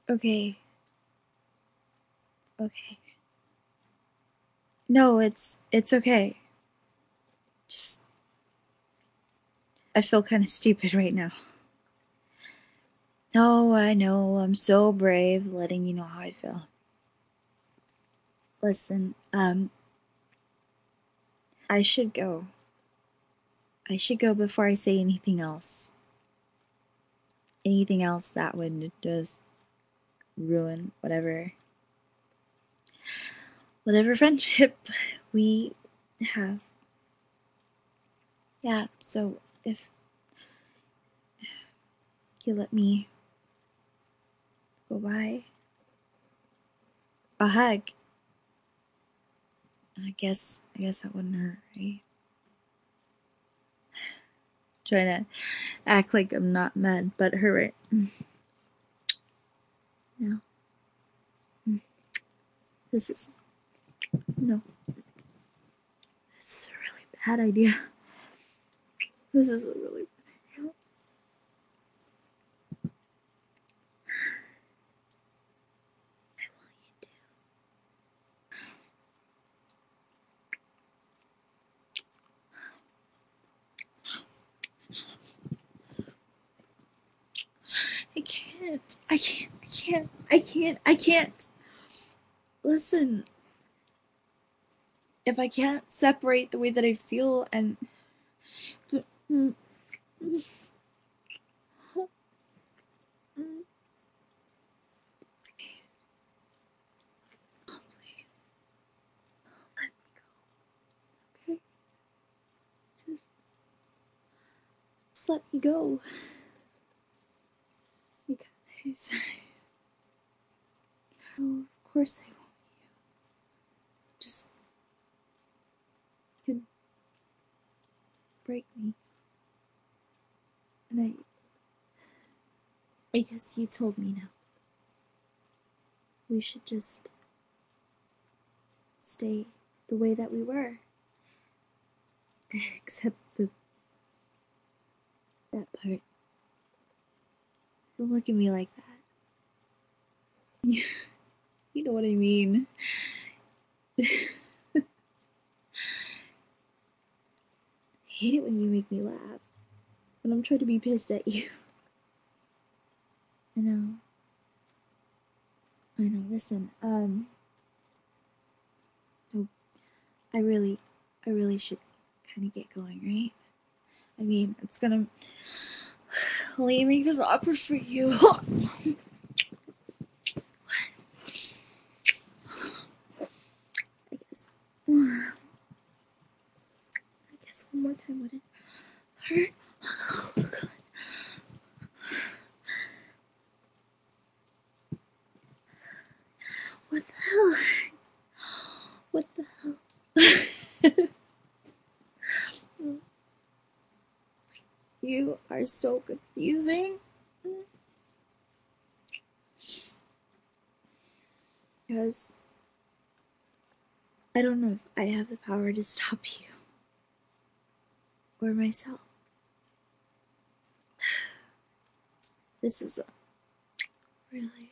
Okay. Okay. No, it's okay. Just I feel kind of stupid right now. No, I know. I'm so brave letting you know how I feel. Listen, I should go. I should go before I say anything else. Anything else that would just ruin whatever friendship we have. Yeah, so if you let me go by a hug, I guess that wouldn't hurt, right? Trying to act like I'm not mad, but hurt. No. This is no. This is a really bad idea. This is a really bad idea. I want you to. I can't. I can't. I can't. I can't. I can't. Listen, if I can't separate the way that I feel and okay, just let me go. Because oh, of course I won't. Just could break me, and I because you told me no. We should just stay the way that we were, except that part. Don't look at me like that. You know what I mean. I hate it when you make me laugh. When I'm trying to be pissed at you. I know. I know. Listen, oh, I really should kind of get going, right? I mean, it's gonna only make this awkward for you. I guess. I guess one more time wouldn't hurt. Oh, God. What the hell? What the hell? You are so confusing. Because I don't know if I have the power to stop you or myself. This is really